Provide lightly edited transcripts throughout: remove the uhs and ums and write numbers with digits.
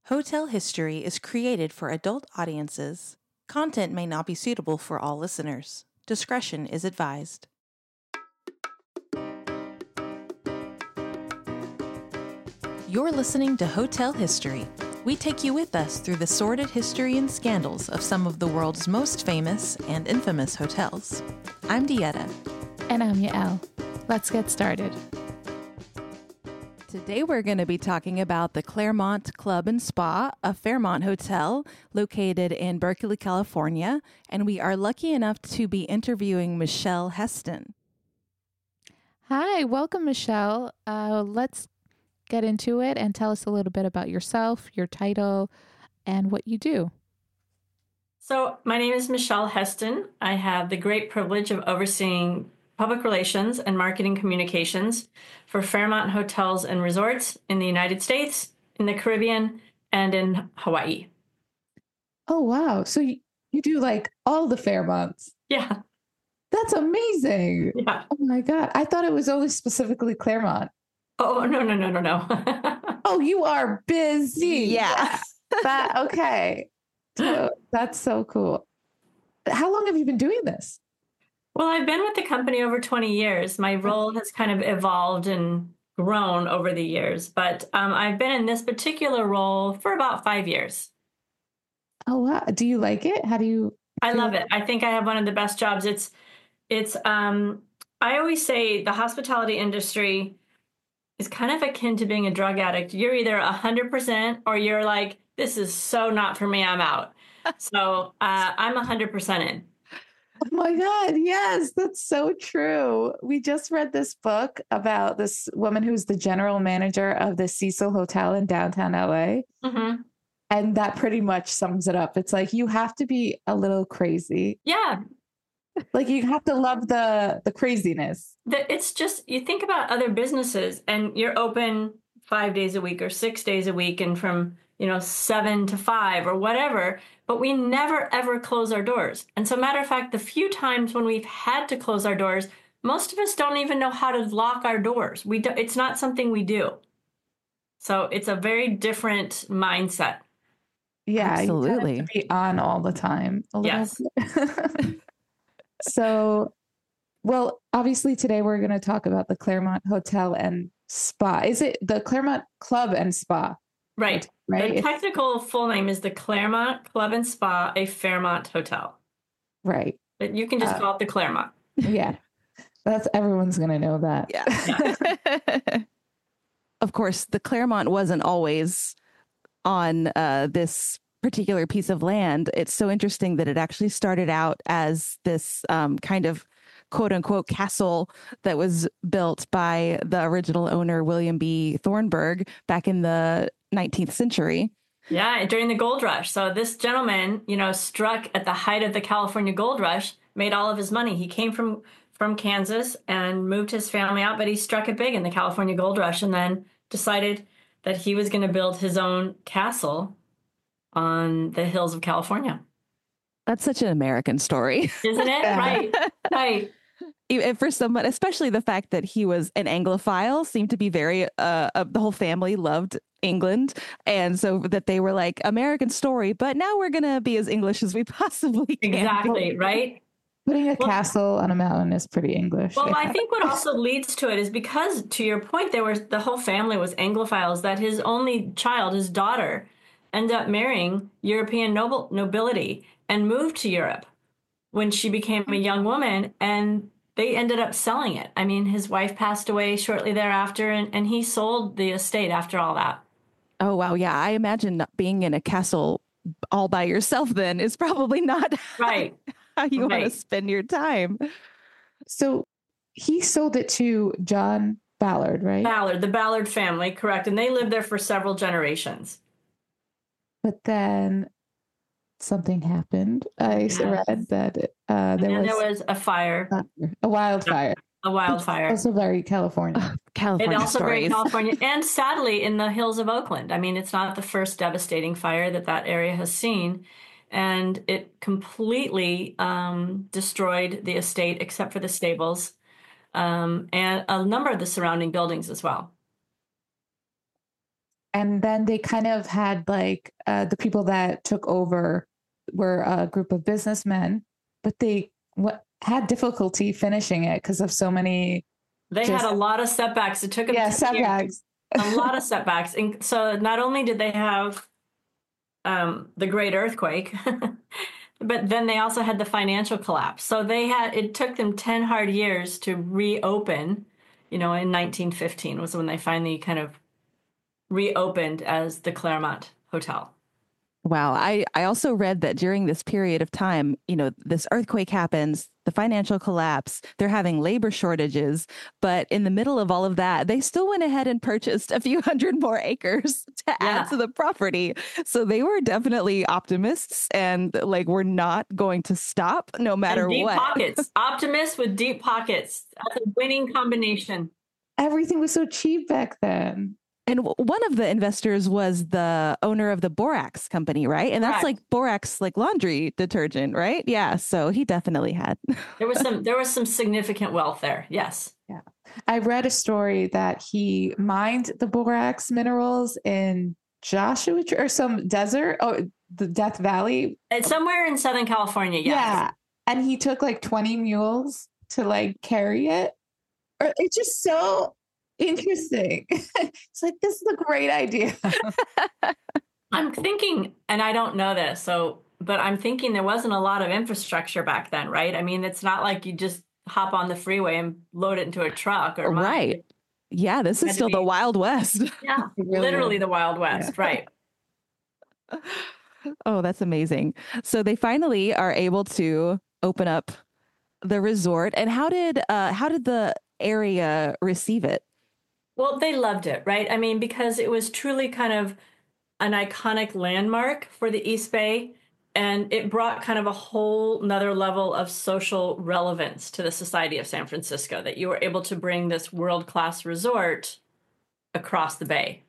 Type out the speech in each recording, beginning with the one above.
Hotel History is created for adult audiences. Content may not be suitable for all listeners. Discretion is advised. You're listening to Hotel History. We take you with us through the sordid history and scandals of some of the world's most famous and infamous hotels. I'm Dieta. And I'm Yael. Let's get started. Today we're going to be talking about the Claremont Club and Spa, a Fairmont hotel located in Berkeley, California, and we are lucky enough to be interviewing Michelle Heston. Hi, welcome, Michelle. Let's get into it and tell us a little bit about yourself, your title, and what you do. So my name is Michelle Heston. I have the great privilege of overseeing public relations and marketing communications for Fairmont Hotels and Resorts in the United States, in the Caribbean, and in Hawaii. Oh, wow. So you do like all the Fairmonts. Yeah. That's amazing. Yeah. Oh my God. I thought it was only specifically Claremont. Oh, no. Oh, you are busy. Yeah. Okay. So that's so cool. How long have you been doing this? Well, I've been with the company over 20 years. My role has kind of evolved and grown over the years, but I've been in this particular role for about 5 years. Oh, wow. Do you like it? How do you? I love it. I think I have one of the best jobs. I always say the hospitality industry is kind of akin to being a drug addict. You're either 100% or you're like, this is so not for me, I'm out. So I'm 100% in. Oh my God. Yes, that's so true. We just read this book about this woman who's the general manager of the Cecil Hotel in downtown LA. Mm-hmm. And that pretty much sums it up. It's like you have to be a little crazy. Yeah. Like you have to love the craziness. It's just, you think about other businesses and you're open 5 days a week or 6 days a week and from 7 to 5 or whatever, but we never ever close our doors. And so matter of fact, the few times when we've had to close our doors, most of us don't even know how to lock our doors. It's not something we do. So it's a very different mindset. Yeah, Absolutely. you have to be on all the time. Yes. So, well, obviously today we're going to talk about the Claremont Hotel and Spa. Is it the Claremont Club and Spa? Right. Right. The technical full name is the Claremont Club and Spa, a Fairmont hotel. Right. But you can just call it the Claremont. Yeah. Everyone's going to know that. Yeah. Of course, the Claremont wasn't always on this particular piece of land. It's so interesting that it actually started out as this kind of quote unquote castle that was built by the original owner, William B. Thornburg, back in the 19th century. Yeah, during the gold rush. So this gentleman, struck at the height of the California gold rush, made all of his money. He came from Kansas and moved his family out, but he struck it big in the California gold rush and then decided that he was going to build his own castle on the hills of California. That's such an American story. Isn't it? Yeah. Right. For someone, especially the fact that he was an Anglophile, seemed to be very, the whole family loved England. And so that they were like, American story, but now we're going to be as English as we possibly can. Exactly, right? Putting a castle on a mountain is pretty English. Well, I think what also leads to it is because, to your point, the whole family was Anglophiles, that his only child, his daughter, ended up marrying European nobility and moved to Europe when she became a young woman, and they ended up selling it. I mean, his wife passed away shortly thereafter, and he sold the estate after all that. Oh, wow. Yeah. I imagine being in a castle all by yourself then is probably not right. how you want to Right. spend your time. So he sold it to John Ballard, right? Ballard, the Ballard family, correct. And they lived there for several generations. But then something happened. I Yes. read that there was a fire. A wildfire. A wildfire. Also very California. California And also very stories. California, and sadly in the hills of Oakland. I mean, it's not the first devastating fire that area has seen, and it completely destroyed the estate except for the stables and a number of the surrounding buildings as well. And then they kind of had like the people that took over were a group of businessmen, but they had difficulty finishing it because of so many. They had a lot of setbacks. It took them 10 setbacks. Years. A lot of setbacks. And so not only did they have the great earthquake, but then they also had the financial collapse. So it took them 10 hard years to reopen, in 1915 was when they finally kind of reopened as the Claremont Hotel. Wow. I also read that during this period of time, this earthquake happens, the financial collapse, they're having labor shortages. But in the middle of all of that, they still went ahead and purchased a few hundred more acres to add to the property. So they were definitely optimists and like, we're not going to stop no matter deep what. Pockets. Optimists with deep pockets. That's a winning combination. Everything was so cheap back then. And one of the investors was the owner of the Borax company, right? And that's like Borax, like laundry detergent, right? Yeah. So he definitely had. There was some significant wealth there. Yes. Yeah. I read a story that he mined the Borax minerals in Joshua or some desert, the Death Valley. It's somewhere in Southern California. Yes. Yeah. And he took like 20 mules to like carry it. It's just so interesting. It's like, this is a great idea. I'm thinking, and I don't know this, but I'm thinking there wasn't a lot of infrastructure back then, right? I mean, it's not like you just hop on the freeway and load it into a truck or right. Yeah, this is still the Wild West. Yeah, literally the Wild West, right. Oh, that's amazing. So they finally are able to open up the resort. And how did the area receive it? Well, they loved it, right? I mean, because it was truly kind of an iconic landmark for the East Bay, and it brought kind of a whole nother level of social relevance to the society of San Francisco, that you were able to bring this world-class resort across the bay.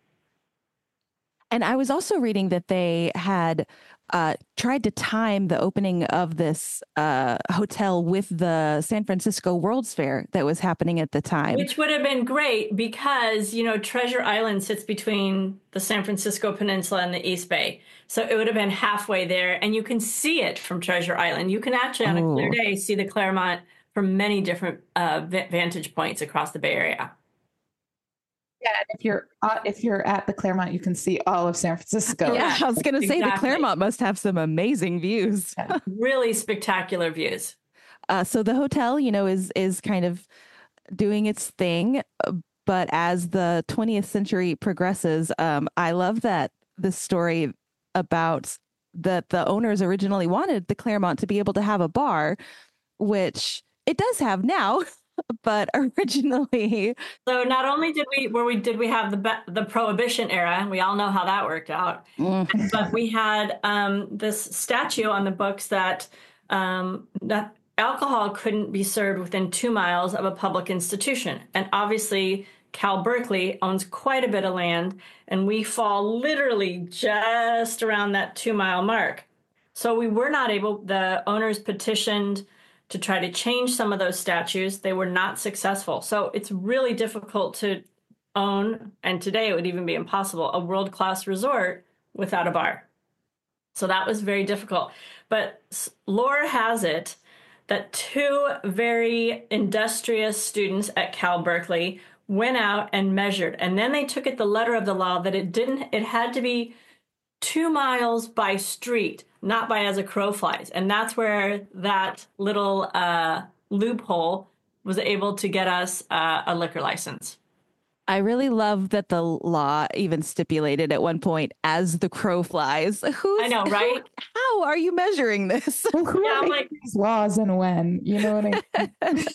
And I was also reading that they had tried to time the opening of this hotel with the San Francisco World's Fair that was happening at the time. Which would have been great because, Treasure Island sits between the San Francisco Peninsula and the East Bay. So it would have been halfway there, and you can see it from Treasure Island. You can actually, on a clear day, see the Claremont from many different vantage points across the Bay Area. Yeah, and if you're at the Claremont, you can see all of San Francisco. Yeah, I was going to say the Claremont must have some amazing views. Yeah. Really spectacular views. So the hotel, is kind of doing its thing, but as the 20th century progresses, I love that this story about that the owners originally wanted the Claremont to be able to have a bar, which it does have now. But originally, so not only did we have the Prohibition era, and we all know how that worked out, but we had this statute on the books that alcohol couldn't be served within 2 miles of a public institution, and obviously Cal Berkeley owns quite a bit of land, and we fall literally just around that 2-mile mark. So we were not able. The owners petitioned to try to change some of those statutes. They were not successful. So it's really difficult to own, and today it would even be impossible, a world-class resort without a bar. So that was very difficult. But lore has it that 2 very industrious students at Cal Berkeley went out and measured, and then they took it the letter of the law that it had to be 2 miles by street, not by as a crow flies. And that's where that little loophole was able to get us a liquor license. I really love that the law even stipulated at one point as the crow flies. I know, right? How are you measuring this? Yeah, I'm like these laws and when, you know what I mean?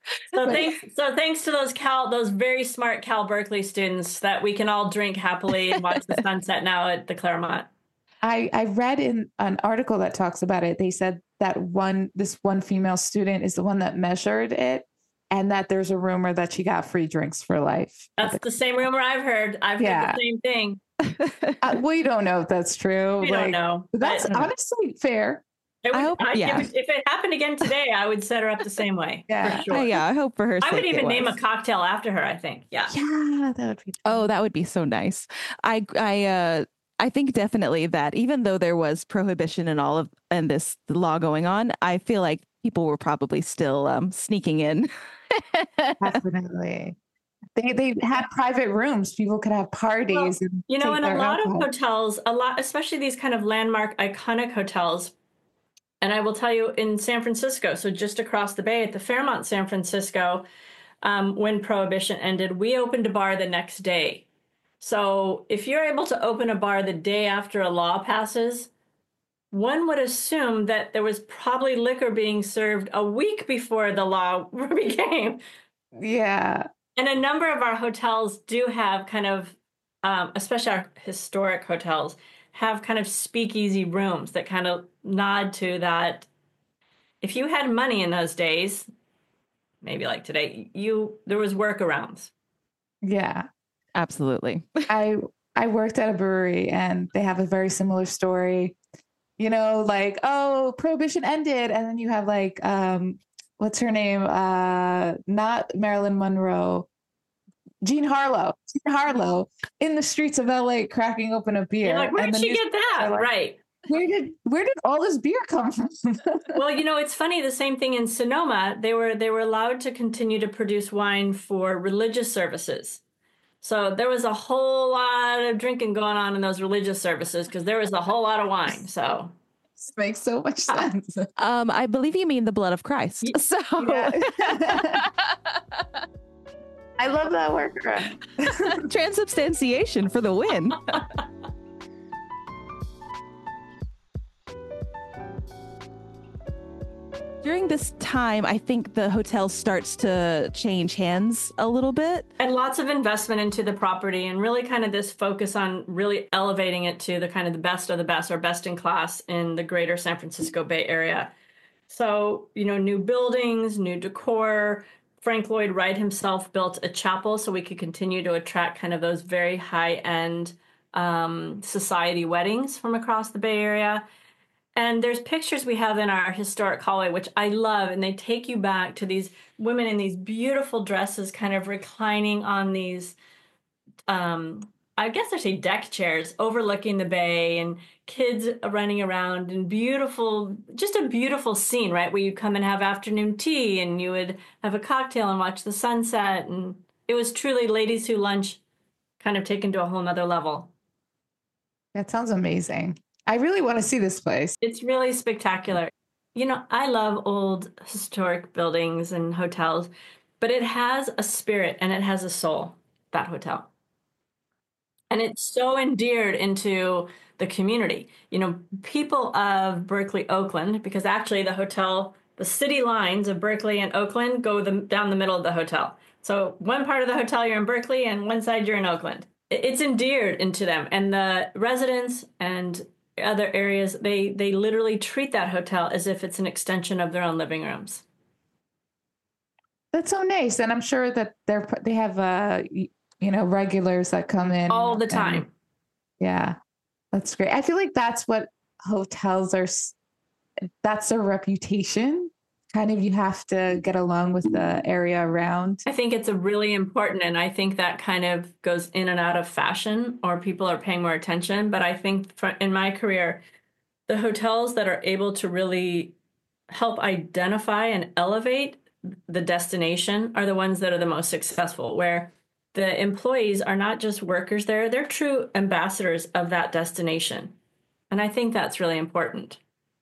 So thanks to those very smart Cal Berkeley students that we can all drink happily and watch the sunset now at the Claremont. I read in an article that talks about it. They said that this one female student is the one that measured it, and that there's a rumor that she got free drinks for life. That's the same rumor I've heard. I've heard the same thing. We don't know if that's true. We don't know. That's honestly fair. I hope, yeah. If it happened again today, I would set her up the same way. Yeah. For sure. Yeah, I hope for her I would sake even it name a was. cocktail after her, I think. Yeah. Yeah, that would be. Oh, that would be so nice. I think definitely that even though there was prohibition and this law going on, I feel like people were probably still sneaking in. Definitely. They had private rooms. People could have parties and you know, take in a their lot of alcohol. hotels, especially these kind of landmark, iconic hotels, and I will tell you in San Francisco, so just across the bay at the Fairmont San Francisco, when Prohibition ended, we opened a bar the next day. So if you're able to open a bar the day after a law passes, one would assume that there was probably liquor being served a week before the law became. Yeah. And a number of our hotels do have kind of, especially our historic hotels, have kind of speakeasy rooms that kind of nod to that. If you had money in those days, maybe like today, there was workarounds. Yeah. Absolutely. I worked at a brewery and they have a very similar story. You know, like, oh, Prohibition ended, and then you have like what's her name? Not Marilyn Monroe. Jean Harlow in the streets of LA cracking open a beer. You're like, where did she get that? Like, right. Where did all this beer come from? Well, you know, it's funny, the same thing in Sonoma, they were allowed to continue to produce wine for religious services. So there was a whole lot of drinking going on in those religious services because there was a whole lot of wine. So this makes so much sense. I believe you mean the blood of Christ. So yeah. I love that workaround. Transubstantiation for the win. During this time, I think the hotel starts to change hands a little bit. And lots of investment into the property and really kind of this focus on really elevating it to the kind of the best of the best or best in class in the greater San Francisco Bay Area. So, you know, new buildings, new decor. Frank Lloyd Wright himself built a chapel so we could continue to attract kind of those very high-end society weddings from across the Bay Area. And there's pictures we have in our historic hallway, which I love, and they take you back to these women in these beautiful dresses kind of reclining on these, I guess I say deck chairs overlooking the bay and kids running around and just a beautiful scene, right? Where you come and have afternoon tea and you would have a cocktail and watch the sunset. And it was truly ladies who lunch kind of taken to a whole nother level. That sounds amazing. I really want to see this place. It's really spectacular. You know, I love old historic buildings and hotels, but it has a spirit and it has a soul, that hotel. And it's so endeared into the community. You know, people of Berkeley, Oakland, because actually the city lines of Berkeley and Oakland go down the middle of the hotel. So one part of the hotel you're in Berkeley and one side you're in Oakland. It's endeared into them. And the residents and other areas, they literally treat that hotel as if it's an extension of their own living rooms. That's so nice. And I'm sure that they have regulars that come in all the time. Yeah, that's great. I feel like that's what hotels are. That's their reputation. Kind of, you have to get along with the area around. I think it's a really important, and I think that kind of goes in and out of fashion, or people are paying more attention. But I think in my career, the hotels that are able to really help identify and elevate the destination are the ones that are the most successful, where the employees are not just workers there, they're true ambassadors of that destination. And I think that's really important.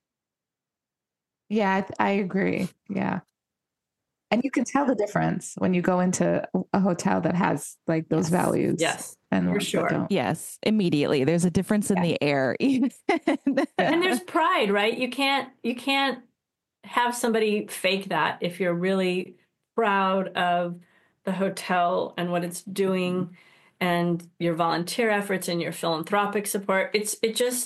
Yeah, I agree. Yeah. And you can tell the difference when you go into a hotel that has like those values. Yes, and for sure. Yes, immediately. There's a difference in the air. And there's pride, right? You can't have somebody fake that if you're really proud of the hotel and what it's doing and your volunteer efforts and your philanthropic support. It's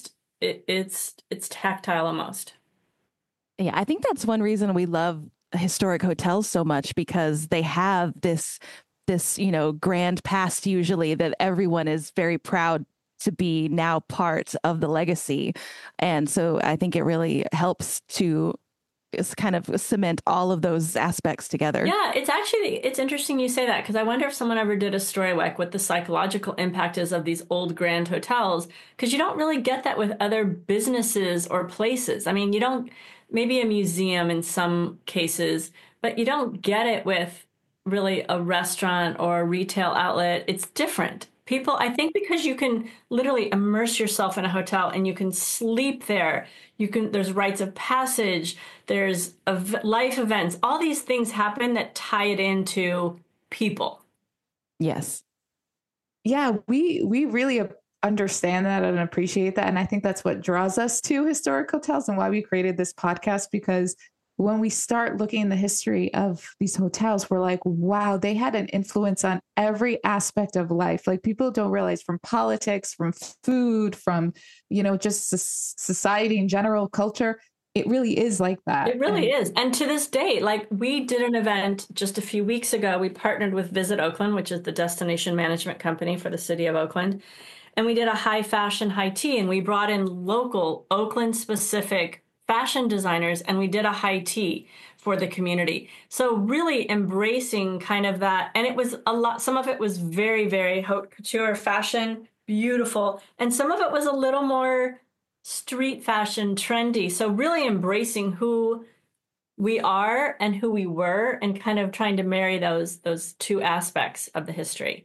tactile almost. Yeah, I think that's one reason we love historic hotels so much, because they have this, grand past usually that everyone is very proud to be now part of the legacy. And so I think it really helps to kind of cement all of those aspects together. Yeah, it's interesting you say that, because I wonder if someone ever did a story like what the psychological impact is of these old grand hotels, because you don't really get that with other businesses or places. I mean, you don't, maybe a museum in some cases, but you don't get it with really a restaurant or a retail outlet. It's different. People, I think because you can literally immerse yourself in a hotel and you can sleep there. There's rites of passage, there's life events, all these things happen that tie it into people. Yes. Yeah, we really understand that and appreciate that. And I think that's what draws us to historic hotels and why we created this podcast, because when we start looking in the history of these hotels, we're like, wow, they had an influence on every aspect of life. Like, people don't realize, from politics, from food, from, just society in general, culture. It really is like that. It really is. And to this day, like, we did an event just a few weeks ago. We partnered with Visit Oakland, which is the destination management company for the city of Oakland. And we did a high fashion, high tea, and we brought in local Oakland specific fashion designers, and we did a high tea for the community. So really embracing kind of that. And it was a lot, some of it was very, very haute couture fashion, beautiful. And some of it was a little more street fashion, trendy. So really embracing who we are and who we were, and kind of trying to marry those two aspects of the history.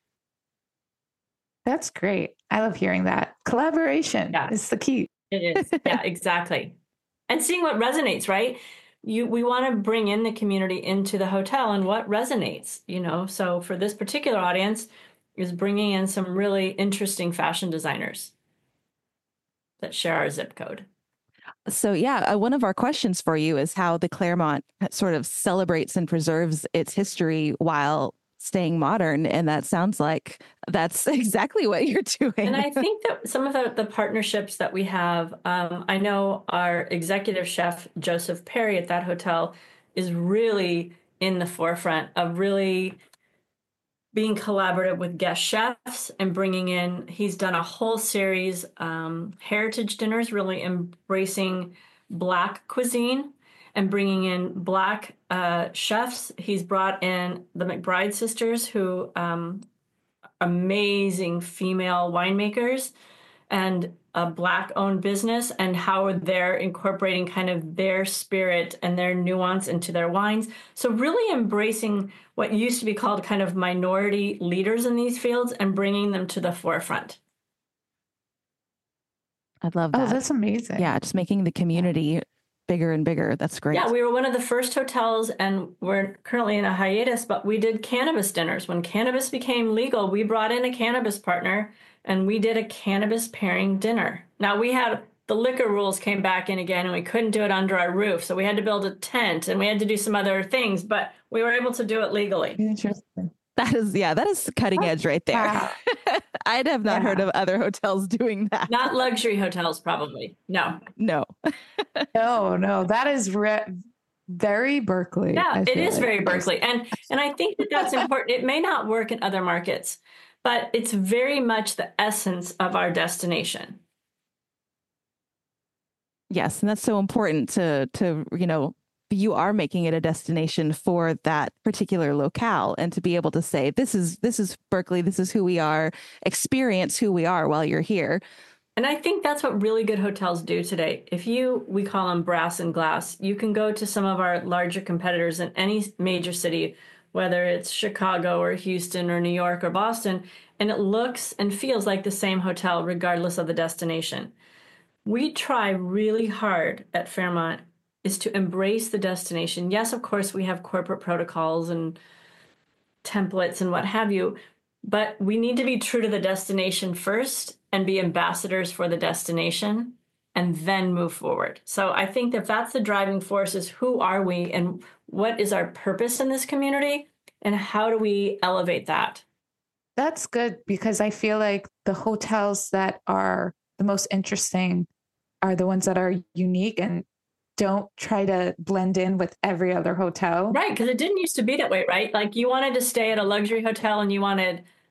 That's great. I love hearing that. Collaboration is the key. It is. Yeah, exactly. And seeing what resonates, right? We want to bring in the community into the hotel and what resonates, So for this particular audience is bringing in some really interesting fashion designers that share our zip code. So yeah, one of our questions for you is how the Claremont sort of celebrates and preserves its history while staying modern. And that sounds like that's exactly what you're doing. And I think that some of the partnerships that we have, I know our executive chef, Joseph Perry at that hotel, is really in the forefront of really being collaborative with guest chefs and bringing in, he's done a whole series, heritage dinners, really embracing Black cuisine and bringing in Black chefs. He's brought in the McBride sisters, who amazing female winemakers, and a Black-owned business, and how they're incorporating kind of their spirit and their nuance into their wines. So really embracing what used to be called kind of minority leaders in these fields and bringing them to the forefront. I love that. Oh, that's amazing. Yeah, just making the community bigger and bigger. That's great. Yeah, we were one of the first hotels, and we're currently in a hiatus, but we did cannabis dinners. When cannabis became legal, we brought in a cannabis partner, and we did a cannabis pairing dinner. Now, we had the liquor rules came back in again, and we couldn't do it under our roof, so we had to build a tent, and we had to do some other things, but we were able to do it legally. Interesting. That is cutting edge right there. Wow. I'd have not heard of other hotels doing that. Not luxury hotels, probably. No. No. No. That is very Berkeley. Yeah, it is very Berkeley. And I think that that's important. It may not work in other markets, but it's very much the essence of our destination. Yes, and that's so important to you are making it a destination for that particular locale, and to be able to say, this is Berkeley, this is who we are, experience who we are while you're here. And I think that's what really good hotels do today. We call them brass and glass. You can go to some of our larger competitors in any major city, whether it's Chicago or Houston or New York or Boston, and it looks and feels like the same hotel regardless of the destination. We try really hard at Fairmont is to embrace the destination. Yes, of course, we have corporate protocols and templates and what have you, but we need to be true to the destination first and be ambassadors for the destination and then move forward. So I think that that's the driving force, is who are we and what is our purpose in this community and how do we elevate that? That's good, because I feel like the hotels that are the most interesting are the ones that are unique and don't try to blend in with every other hotel. Right, because it didn't used to be that way, right? Like, you wanted to stay at a luxury hotel and you wanted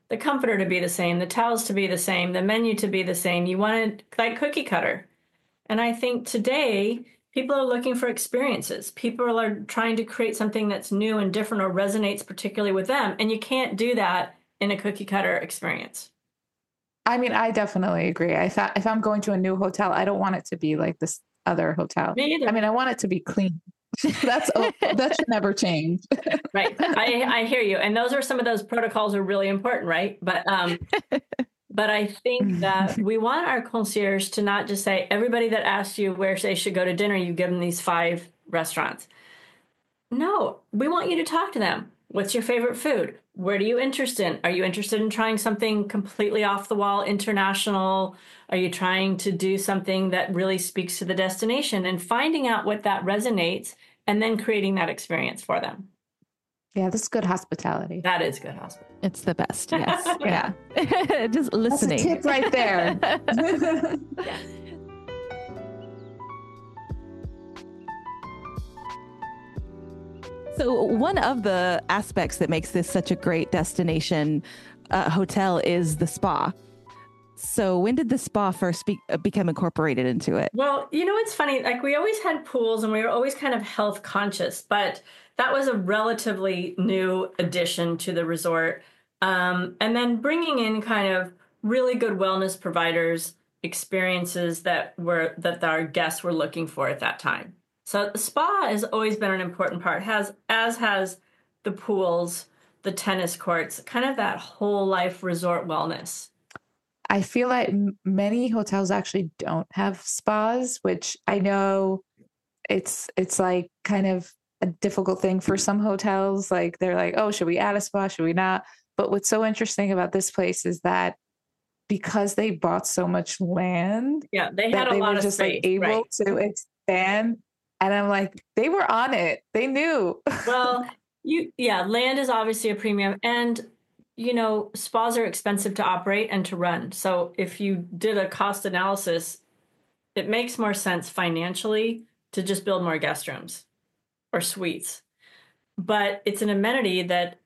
the comforter to be the same, the towels to be the same, the menu to be the same. You want it like cookie cutter. And I think today people are looking for experiences. People are trying to create something that's new and different or resonates particularly with them. And you can't do that in a cookie cutter experience. I mean, I definitely agree. I thought if I'm going to a new hotel, I don't want it to be like this other hotel. Me either. I mean, I want it to be clean. That should never change. Right. I hear you. And those are some of those protocols are really important, right? But I think that we want our concierge to not just say everybody that asks you where they should go to dinner, you give them these 5 restaurants. No, we want you to talk to them. What's your favorite food? What are you interested in? Are you interested in trying something completely off the wall, international? Are you trying to do something that really speaks to the destination and finding out what that resonates and then creating that experience for them? Yeah, this is good hospitality. That is good hospitality. It's the best. Yes. Yeah. Just listening. That's a tip right there. Yeah. So one of the aspects that makes this such a great destination hotel is the spa. So when did the spa first become incorporated into it? Well, it's funny. Like we always had pools and we were always kind of health conscious, but that was a relatively new addition to the resort. And then bringing in kind of really good wellness providers, experiences that our guests were looking for at that time. So the spa has always been an important part, as has the pools, the tennis courts, kind of that whole life resort wellness. I feel like many hotels actually don't have spas, which I know it's like kind of a difficult thing for some hotels. Like they're like, oh, should we add a spa? Should we not? But what's so interesting about this place is that because they bought so much land, yeah, they had a lot of just space, like able to expand. And I'm like, they were on it. They knew. Well, land is obviously a premium, and spas are expensive to operate and to run. So if you did a cost analysis, it makes more sense financially to just build more guest rooms or suites. But it's an amenity that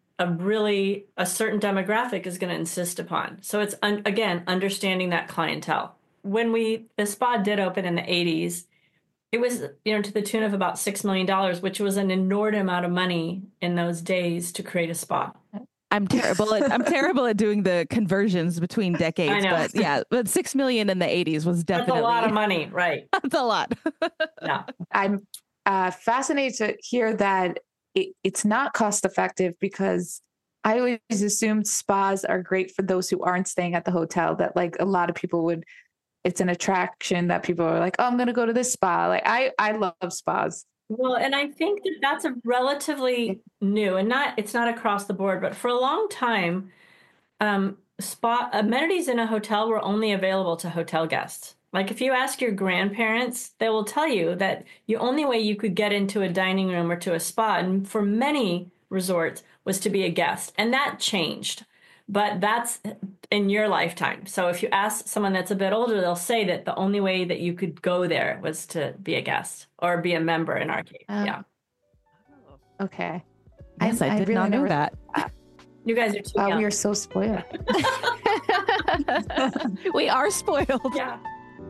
a certain demographic is going to insist upon. So it's again understanding that clientele. When the spa did open in the 80s, it was to the tune of about $6 million, which was an inordinate amount of money in those days to create a spa. I'm terrible at doing the conversions between decades, I know. but 6 million in the 80s was definitely That's a lot of money, right? That's a lot. Yeah. I'm fascinated to hear that it's not cost effective, because I always assumed spas are great for those who aren't staying at the hotel, that like a lot of people it's an attraction that people are like, oh, I'm going to go to this spa. Like I love spas. Well, and I think that that's a relatively new, and it's not across the board, but for a long time, spa amenities in a hotel were only available to hotel guests. Like if you ask your grandparents, they will tell you that the only way you could get into a dining room or to a spa, and for many resorts, was to be a guest. And that changed. But that's in your lifetime. So if you ask someone that's a bit older, they'll say that the only way that you could go there was to be a guest or be a member in our case. Yeah. Okay. Yes, I did really not know that. You guys are too young. We are so spoiled. We are spoiled. Yeah.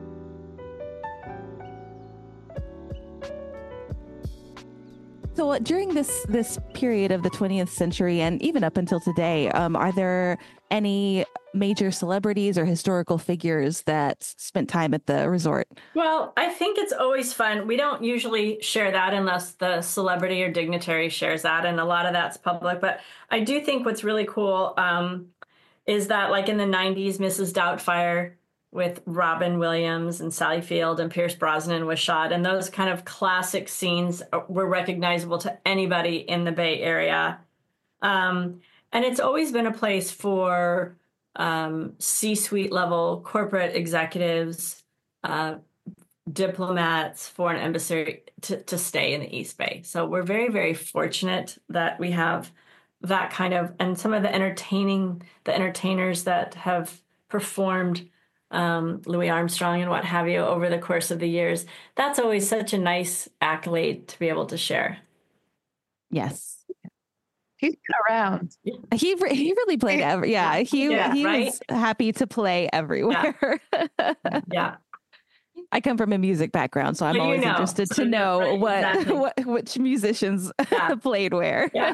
So during this period of the 20th century and even up until today, are there any major celebrities or historical figures that spent time at the resort? Well, I think it's always fun. We don't usually share that unless the celebrity or dignitary shares that, and a lot of that's public. But I do think what's really cool is that, like in the 90s, Mrs. Doubtfire with Robin Williams and Sally Field and Pierce Brosnan was shot. And those kind of classic scenes were recognizable to anybody in the Bay Area. And it's always been a place for C-suite level corporate executives, diplomats, foreign embassy to stay in the East Bay. So we're very, very fortunate that we have that kind of, and some of the entertainers that have performed Louis Armstrong and what have you over the course of the years. That's always such a nice accolade to be able to share. Yes. He's been around. He really played he right? was happy to play everywhere. Yeah. I come from a music background, so I'm So always interested to know which musicians played where. Yeah.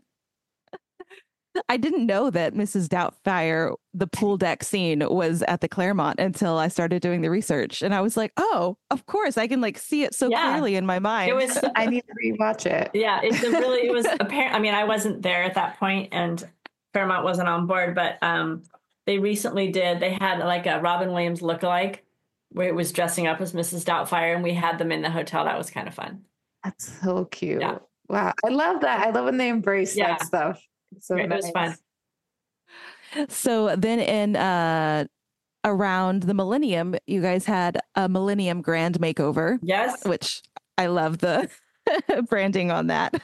I didn't know that Mrs. Doubtfire, the pool deck scene, was at the Claremont until I started doing the research. And I was like, oh, of course, I can like see it so clearly in my mind. It was. I need to rewatch it. Yeah, it was apparent. I mean, I wasn't there at that point, and Fairmont wasn't on board, but they recently did. They had like a Robin Williams lookalike where it was dressing up as Mrs. Doubtfire, and we had them in the hotel. That was kind of fun. That's so cute. Yeah. Wow, I love that. I love when they embrace that stuff. So it was fun. So then in around the millennium, you guys had a Millennium Grand Makeover. Yes. Which I love the branding on that.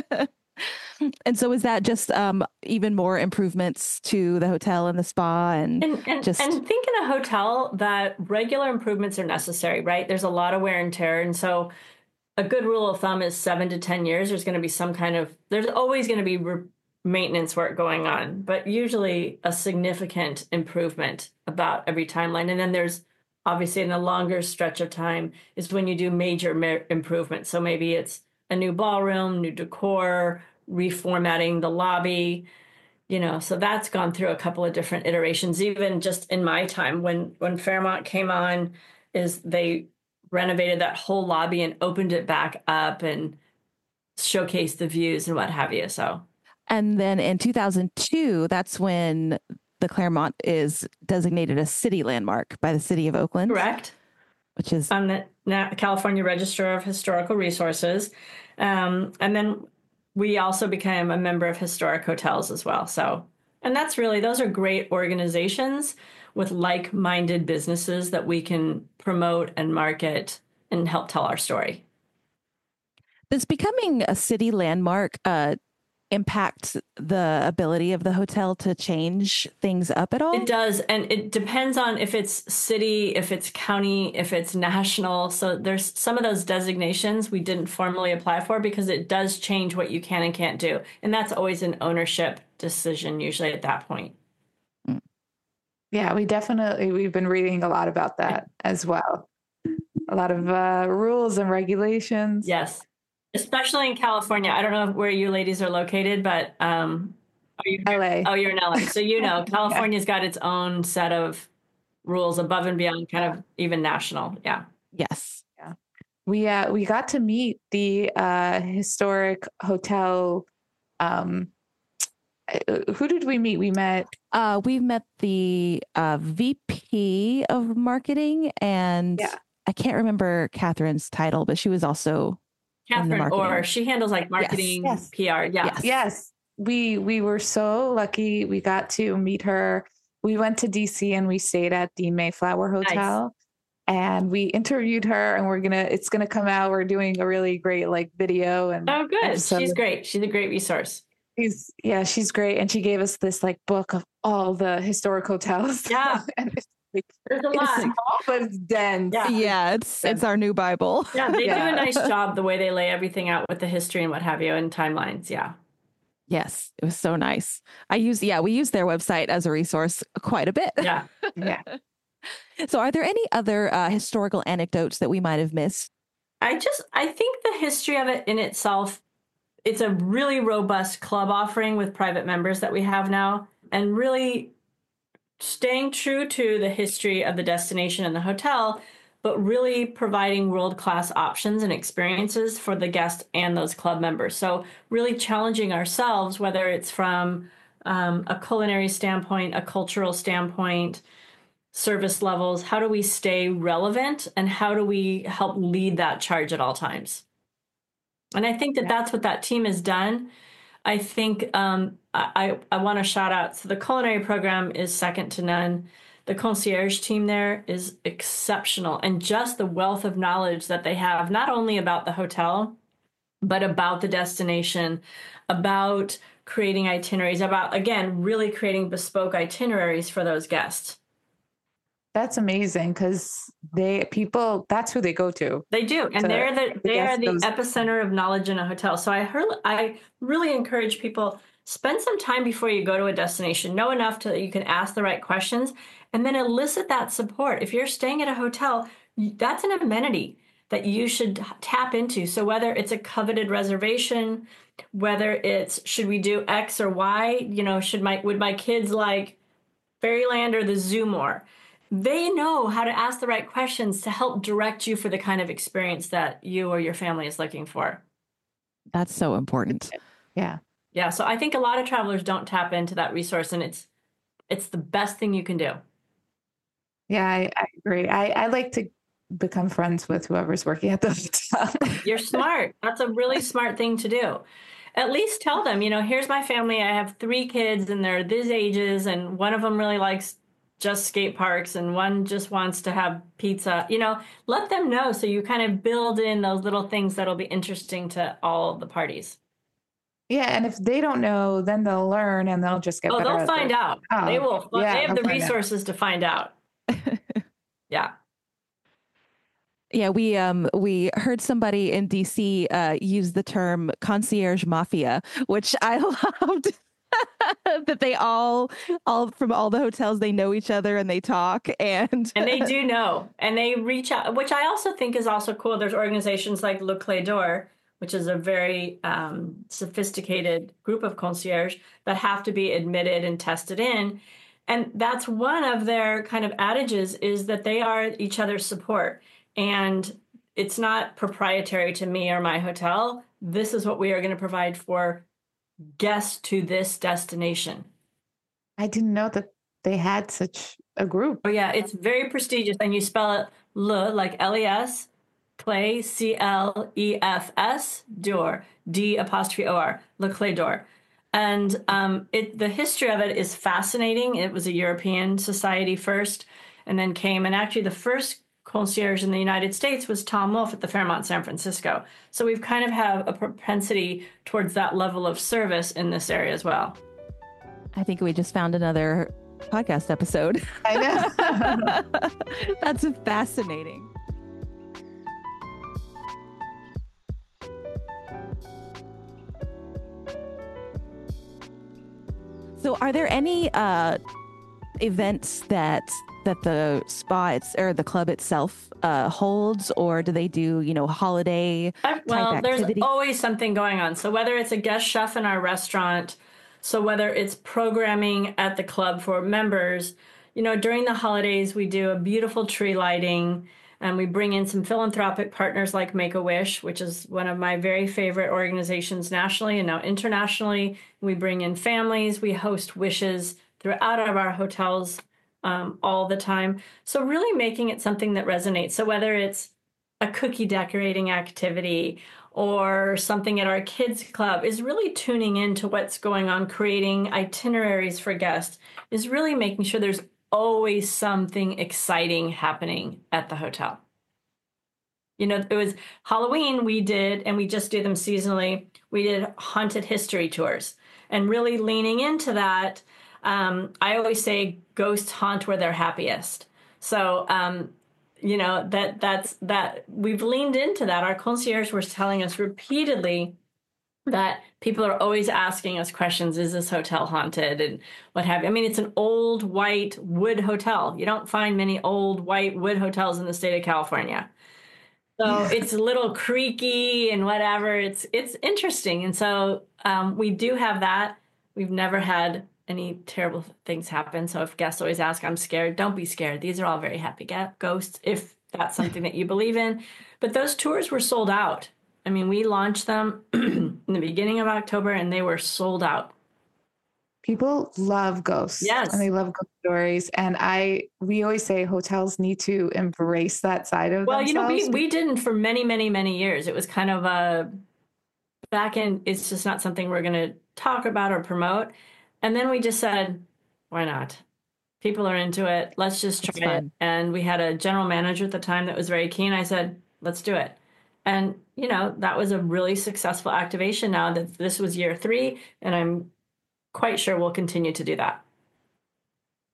And so is that just even more improvements to the hotel and the spa and think in a hotel that regular improvements are necessary, right? There's a lot of wear and tear. And so a good rule of thumb is 7 to 10 years. There's always going to be maintenance work going on, but usually a significant improvement about every timeline. And then there's obviously in a longer stretch of time is when you do major improvements. So maybe it's a new ballroom, new decor, reformatting the lobby, so that's gone through a couple of different iterations. Even just in my time when Fairmont came on, is they renovated that whole lobby and opened it back up and showcased the views and what have you. So. And then in 2002, that's when the Claremont is designated a city landmark by the city of Oakland. Correct. Which is on the California Register of Historical Resources. And then we also became a member of Historic Hotels as well. So, and those are great organizations with like-minded businesses that we can promote and market and help tell our story. Does becoming a city landmark impact the ability of the hotel to change things up at all? It does. And it depends on if it's city, if it's county, if it's national. So there's some of those designations we didn't formally apply for because it does change what you can and can't do. And that's always an ownership decision, usually at that point. Yeah, we've been reading a lot about that as well. A lot of rules and regulations. Yes. Especially in California. I don't know where you ladies are located, but are you LA? Oh, you're in LA. So California's got its own set of rules above and beyond kind of even national. Yeah. Yes. Yeah. We got to meet the historic hotel. Who did we meet? We met the VP of marketing, and I can't remember Catherine's title, but she was also Catherine Orr. She handles like marketing, PR. Yeah. Yes. We were so lucky. We got to meet her. We went to DC and we stayed at the Mayflower Hotel. Nice. And we interviewed her, and it's gonna come out. We're doing a really great video. And oh, good. She's great. She's a great resource. She's great. And she gave us this book of all the historic hotels. Yeah. There's a lot. But it's dense. Yeah, it's our new Bible. Yeah, they do a nice job the way they lay everything out with the history and what have you and timelines. Yeah. Yes, it was so nice. We use their website as a resource quite a bit. Yeah. Yeah. So are there any other historical anecdotes that we might have missed? I think the history of it in itself, it's a really robust club offering with private members that we have now, and really staying true to the history of the destination and the hotel, but really providing world-class options and experiences for the guest and those club members. So really challenging ourselves, whether it's from a culinary standpoint, a cultural standpoint, service levels, how do we stay relevant and how do we help lead that charge at all times? And I think that's what that team has done. I think I want to shout out. So the culinary program is second to none. The concierge team there is exceptional. And just the wealth of knowledge that they have, not only about the hotel, but about the destination, about creating itineraries, about, again, really creating bespoke itineraries for those guests. That's amazing because that's who they go to. They do. And they are the epicenter of knowledge in a hotel. So I really encourage people, spend some time before you go to a destination, know enough to that you can ask the right questions, and then elicit that support. If you're staying at a hotel, that's an amenity that you should tap into. So whether it's a coveted reservation, whether it's, should we do X or Y, would my kids like Fairyland or the zoo more? They know how to ask the right questions to help direct you for the kind of experience that you or your family is looking for. That's so important. Yeah. Yeah. So I think a lot of travelers don't tap into that resource, and it's the best thing you can do. Yeah, I agree. I like to become friends with whoever's working at the hotel. You're smart. That's a really smart thing to do. At least tell them, here's my family. I have 3 kids and they're these ages, and one of them really likes just skate parks and one just wants to have pizza. Let them know, so you kind of build in those little things that'll be interesting to all the parties. Yeah, and if they don't know, then they'll learn and they'll just get better. They'll find out. They will. Yeah, they have the resources to find out. Yeah. Yeah, we heard somebody in DC use the term concierge mafia, which I loved. That they all from all the hotels, they know each other and they talk and they do know, and they reach out, which I also think is also cool. There's organizations like Le Clé d'Or, which is a very sophisticated group of concierge that have to be admitted and tested in. And that's one of their kind of adages, is that they are each other's support. And it's not proprietary to me or my hotel. This is what we are going to provide for guests to this destination. I didn't know that they had such a group. Oh, yeah. It's very prestigious. And you spell it Le, like L-E-S, Clé, C-L-E-F-S, d'Or, D''O-R, Le Clé d'Or. And the history of it is fascinating. It was a European society first, and then and actually the first concierge in the United States was Tom Wolfe at the Fairmont San Francisco. So we've kind of have a propensity towards that level of service in this area as well. I think we just found another podcast episode. I know. That's fascinating. So are there any events that the spa or the club itself holds, or do they do, holiday type activity? There's always something going on. So whether it's a guest chef in our restaurant, so whether it's programming at the club for members, during the holidays, we do a beautiful tree lighting, and we bring in some philanthropic partners like Make-A-Wish, which is one of my very favorite organizations nationally and now internationally. We bring in families. We host wishes throughout our hotels all the time. So really making it something that resonates. So whether it's a cookie decorating activity or something at our kids club, is really tuning into what's going on, creating itineraries for guests, is really making sure there's always something exciting happening at the hotel. It was Halloween we did, and we just do them seasonally. We did haunted history tours, and really leaning into that. I always say ghosts haunt where they're happiest. So, that we've leaned into that. Our concierge was telling us repeatedly that people are always asking us questions. Is this hotel haunted? And what have you? I mean, it's an old white wood hotel. You don't find many old white wood hotels in the state of California. So it's a little creaky and whatever. It's interesting. And so we do have that. We've never had any terrible things happen. So if guests always ask, I'm scared, don't be scared. These are all very happy ghosts, if that's something that you believe in. But those tours were sold out. I mean, we launched them in the beginning of October, and they were sold out. People love ghosts. Yes. And they love ghost stories. And we always say hotels need to embrace that side of themselves. We didn't for many, many, many years. It was kind of a back end. It's just not something we're going to talk about or promote. And then we just said, why not? People are into it. Let's just try it. And we had a general manager at the time that was very keen. I said, let's do it. And, that was a really successful activation now that this was year 3. And I'm quite sure we'll continue to do that.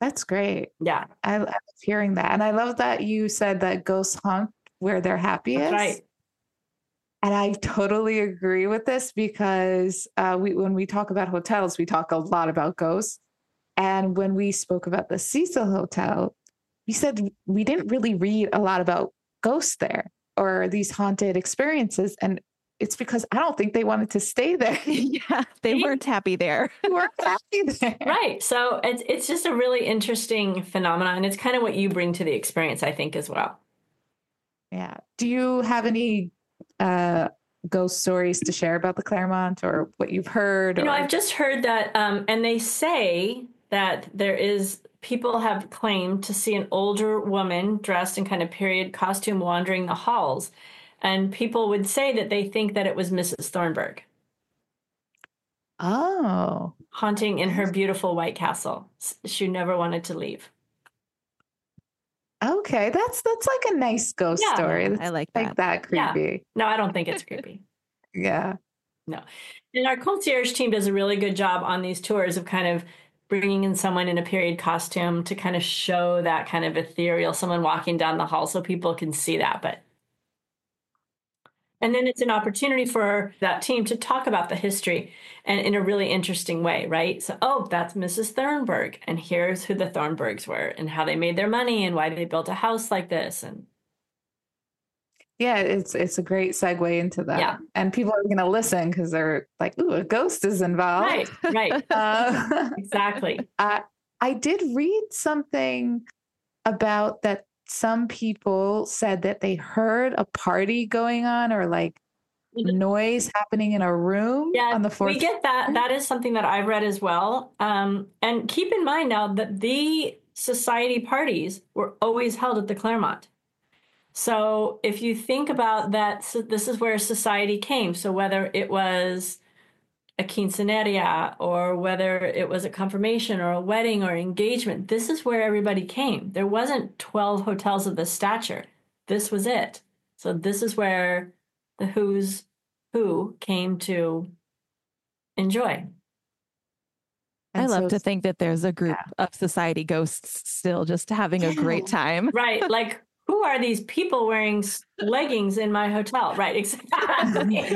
That's great. Yeah, I love hearing that. And I love that you said that ghosts haunt where they're that's happiest. right. And I totally agree with this because when we talk about hotels, we talk a lot about ghosts. And when we spoke about the Cecil Hotel, we said we didn't really read a lot about ghosts there or these haunted experiences. And it's because I don't think they wanted to stay there. Yeah, they weren't happy there. They weren't happy there. Right. So it's just a really interesting phenomenon. And it's kind of what you bring to the experience, I think, as well. Yeah. Do you have any ghost stories to share about the Claremont or what you've heard? You know, or... I've just heard that, and they say that people have claimed to see an older woman dressed in kind of period costume wandering the halls. And people would say that they think that it was Mrs. Thornburg. Oh. Haunting in her beautiful White Castle. She never wanted to leave. Okay, that's like a nice ghost story. I like that. Like that creepy. Yeah. No, I don't think it's creepy. Yeah. No. And our concierge team does a really good job on these tours of kind of bringing in someone in a period costume to kind of show that kind of ethereal, someone walking down the hall so people can see that. And then it's an opportunity for that team to talk about the history and in a really interesting way, right? So, oh, that's Mrs. Thornburg, and here's who the Thornburgs were and how they made their money and why they built a house like this. And yeah, it's a great segue into that. Yeah. And people are going to listen because they're like, ooh, a ghost is involved. Right. Exactly. I did read something about that. Some people said that they heard a party going on or like noise happening in a room on the fourth. We get that. That is something that I've read as well. And keep in mind now that the society parties were always held at the Claremont. So if you think about that, so this is where society came. So whether it was a quinceañera or whether it was a confirmation or a wedding or engagement, this is where everybody came. There wasn't 12 hotels of this stature. This was it. So this is where the who's who came to enjoy. I love to think that there's a group of society ghosts still just having a great time. Right. Like, who are these people wearing leggings in my hotel? Right. Exactly.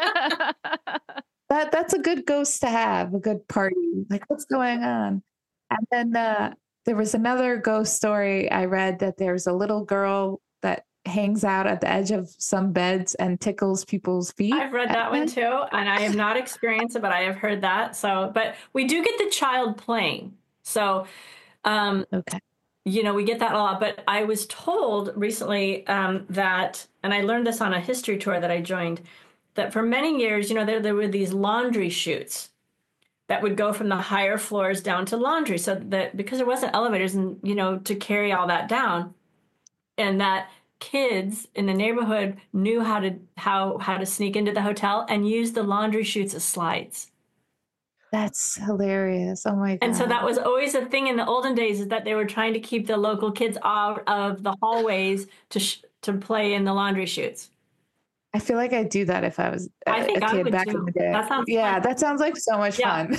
That's a good ghost to have, a good party. Like, what's going on? And then there was another ghost story I read that there's a little girl that hangs out at the edge of some beds and tickles people's feet. I've read that one too, and I have not experienced it, but I have heard that. So, but we do get the child playing. So, okay. You know, we get that a lot. But I was told recently that, and I learned this on a history tour that I joined, that for many years, you know, there were these laundry chutes that would go from the higher floors down to laundry. So that because there wasn't elevators and, you know, to carry all that down, and that kids in the neighborhood knew how to sneak into the hotel and use the laundry chutes as slides. That's hilarious. Oh my God. And so that was always a thing in the olden days, is that they were trying to keep the local kids out of the hallways to play in the laundry chutes. I feel like I'd do that if I was a kid back in the day. That sounds fun. That sounds like so much fun.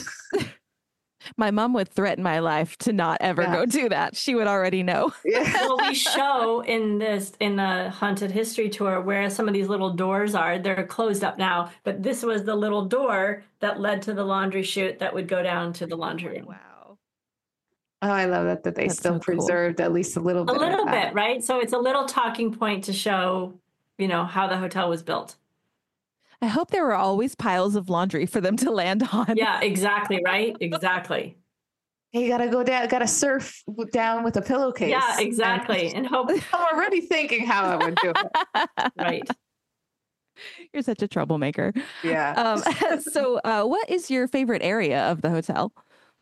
My mom would threaten my life to not ever go do that. She would already know. Well, we show in the haunted history tour where some of these little doors are. They're closed up now, but this was the little door that led to the laundry chute that would go down to the laundry room. Wow. Oh, I love that they That's still so preserved cool. At least a little bit. A little bit, right? So it's a little talking point to show, you know, how the hotel was built. I hope there were always piles of laundry for them to land on. Yeah, exactly. Right. Exactly. You gotta go down, gotta surf down with a pillowcase. Yeah, exactly. And hope. I'm already thinking how I would do it. Right. You're such a troublemaker. Yeah. So what is your favorite area of the hotel?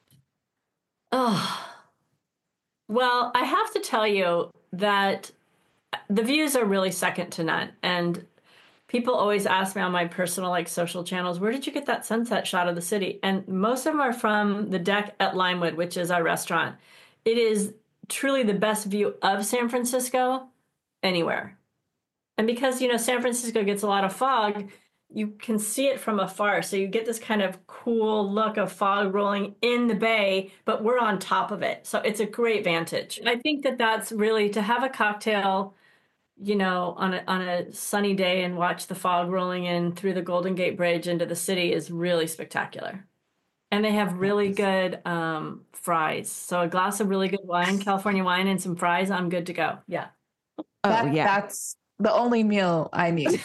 Oh, well, I have to tell you that the views are really second to none. And people always ask me on my personal, like, social channels, where did you get that sunset shot of the city? And most of them are from the deck at Limewood, which is our restaurant. It is truly the best view of San Francisco anywhere. And because, you know, San Francisco gets a lot of fog, you can see it from afar. So you get this kind of cool look of fog rolling in the bay, but we're on top of it. So it's a great vantage. I think that that's really to have a cocktail, you know, on a sunny day and watch the fog rolling in through the Golden Gate Bridge into the city is really spectacular. And they have really good fries. So a glass of really good wine, California wine, and some fries, I'm good to go. Yeah. That's the only meal I need.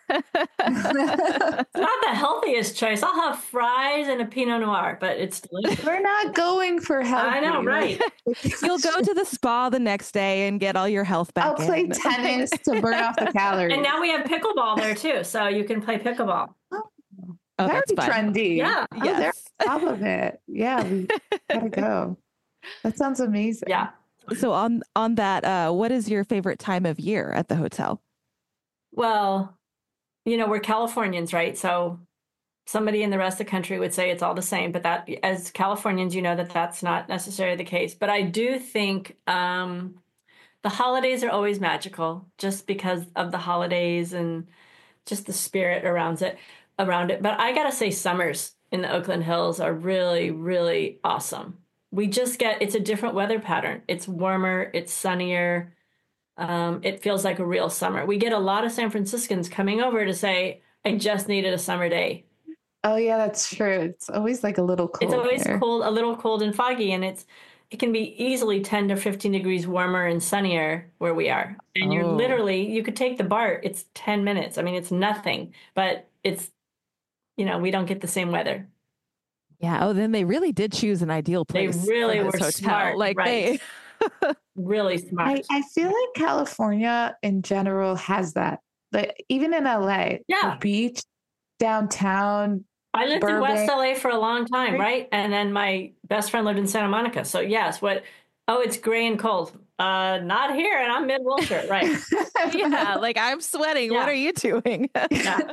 It's not the healthiest choice. I'll have fries and a Pinot Noir, but it's delicious. We're not going for healthy. I know, right? You'll go to the spa the next day and get all your health back. I'll play tennis to burn off the calories. And now we have pickleball there too, so you can play pickleball. Very trendy. Yeah. Oh, they're on top of it. Yeah, we gotta go. That sounds amazing. Yeah. So on that, what is your favorite time of year at the hotel? Well, you know, we're Californians, right? So somebody in the rest of the country would say it's all the same, but that as Californians, you know that that's not necessarily the case. But I do think the holidays are always magical just because of the holidays and just the spirit around it. But I gotta say summers in the Oakland Hills are really, really awesome. It's a different weather pattern. It's warmer, it's sunnier. It feels like a real summer. We get a lot of San Franciscans coming over to say, I just needed a summer day. Oh yeah, that's true. It's always like a little cold. It's always there. cold, a little cold and foggy, and it can be easily 10 to 15 degrees warmer and sunnier where we are. And you could take the BART. It's 10 minutes. I mean, it's nothing, but it's, you know, we don't get the same weather. Yeah. Oh, then they really did choose an ideal place. They really for were this hotel. smart. Like right. Really smart. I feel like California in general has that. Like even in LA, the beach, downtown. I lived in Burbank. West LA for a long time, right? And then my best friend lived in Santa Monica. So yes, it's gray and cold. Not here, and I'm mid-Wilshire, right? Yeah, like I'm sweating. Yeah. What are you doing? Yeah.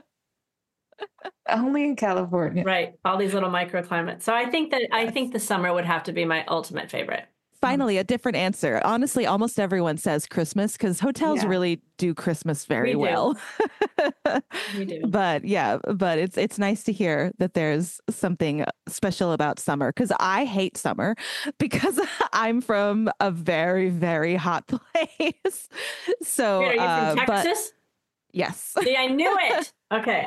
Only in California. Right. All these little microclimates. So I think the summer would have to be my ultimate favorite. Finally, a different answer. Honestly, almost everyone says Christmas because hotels really do Christmas very well. We do. But it's nice to hear that there's something special about summer because I hate summer because I'm from a very, very hot place. So, Wait, are you from Texas? Yes. See, I knew it. Okay.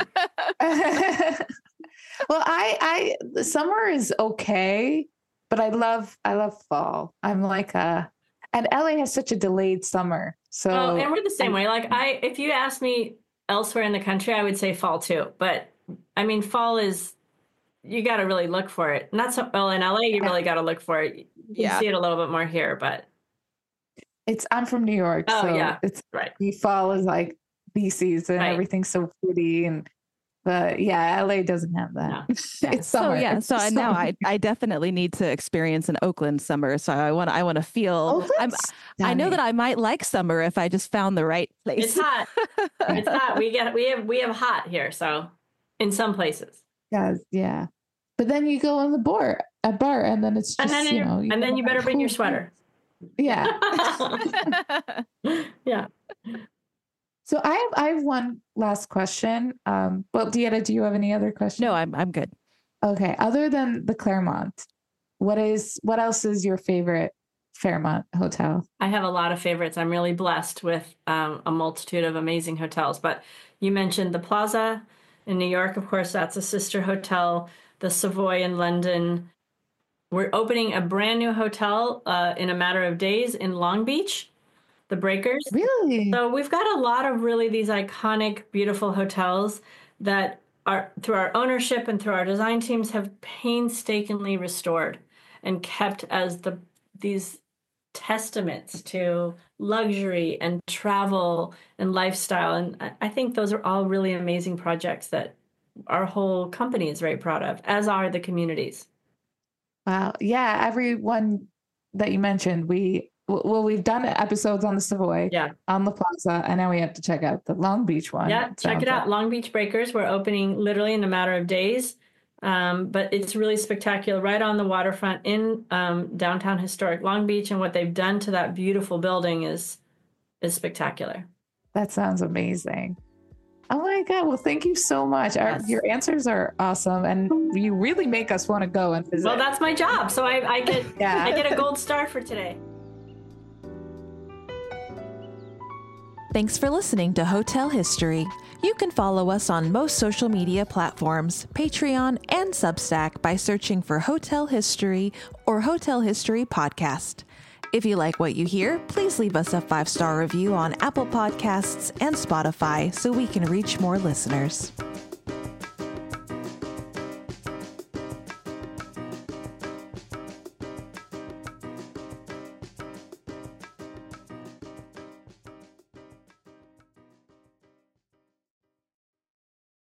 Well, I summer is okay. But I love fall. I'm like and LA has such a delayed summer. So and we're the same way. Like if you ask me elsewhere in the country, I would say fall too. But I mean, fall is, you got to really look for it. Not so well in LA, you really got to look for it. You see it a little bit more here, but I'm from New York. Oh so yeah, it's right. The fall is like the season. Right. Everything's so pretty but yeah, LA doesn't have that. No. It's summer. So now I definitely need to experience an Oakland summer. So I want to feel. I know that I might like summer if I just found the right place. It's hot. It's hot. We have hot here. So in some places. Yeah. But then you go on the bar, and then it's just and then you better bring your sweater. Yeah. Yeah. So I have one last question. Well, Deanna, do you have any other questions? No, I'm good. Okay. Other than the Claremont, what else is your favorite Fairmont hotel? I have a lot of favorites. I'm really blessed with a multitude of amazing hotels. But you mentioned the Plaza in New York, of course, that's a sister hotel. The Savoy in London. We're opening a brand new hotel in a matter of days in Long Beach. The Breakers. Really? So we've got a lot of really these iconic, beautiful hotels that are through our ownership and through our design teams have painstakingly restored and kept as these testaments to luxury and travel and lifestyle. And I think those are all really amazing projects that our whole company is very proud of, as are the communities. Wow. Yeah. Everyone that you mentioned, we've done episodes on the Savoy, on the Plaza, and now we have to check out the Long Beach one. Yeah, check it out. Long Beach Breakers. We're opening literally in a matter of days, but it's really spectacular right on the waterfront in downtown historic Long Beach, and what they've done to that beautiful building is spectacular. That sounds amazing. Oh my God. Well, thank you so much. Yes. Your answers are awesome. And you really make us want to go and visit. Well, that's my job. So I get Yeah. I get a gold star for today. Thanks for listening to Hotel History. You can follow us on most social media platforms, Patreon, and Substack by searching for Hotel History or Hotel History Podcast. If you like what you hear, please leave us a 5-star review on Apple Podcasts and Spotify so we can reach more listeners.